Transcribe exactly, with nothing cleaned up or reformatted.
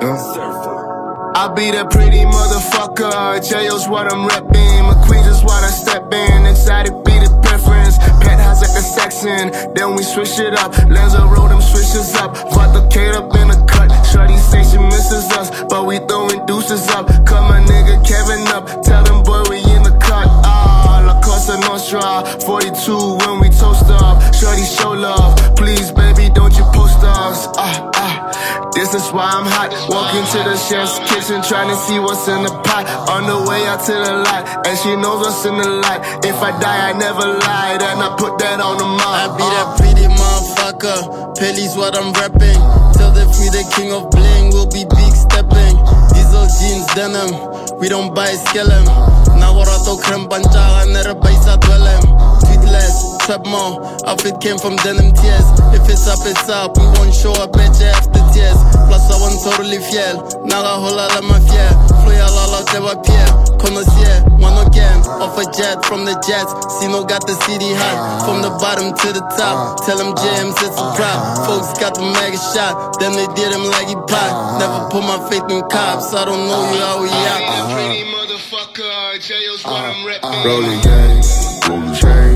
I be that pretty motherfucker, J O's what I'm reppin', McQueen's is what I step in, excited be the preference, penthouse at the Saxon, then we switch it up, Lanza roll them switches up, vodka up in the cut, shorty say she misses us, but we throwing deuces up, cut my nigga Kevin up, tell them boy we in the cut, ah, La Cosa Nostra, forty-two when we toast up, shorty show love, please baby don't you post us, ah, ah. This is why I'm hot. Walk into the chef's kitchen, trying to see what's in the pot. On the way out to the lot, and she knows what's in the light. If I die, I never lied, and I put that on the map. I be that pretty motherfucker. Pelly's what I'm rapping. Tell the free the king of bling, we'll be big stepping. Diesel jeans, denim, we don't buy skellem. Now what I do creme bancha, I never buy sadwellem. Tweetless, trap more, outfit came from denim tears. If it's up, it's up, we won't show up at you after tears. Plus I want totally fiel, naga hola la mafia. Floya la la te va pied, conocier, one again. Off a jet from the jets, Sino got the city hot. From the bottom to the top, tell him James it's a prop. Folks got the mega shot, then they did him like he pop. Never put my faith in cops, I don't know you how we out. Pretty motherfucker, J O's what I'm reppin'. Rolling gang, rolling chain.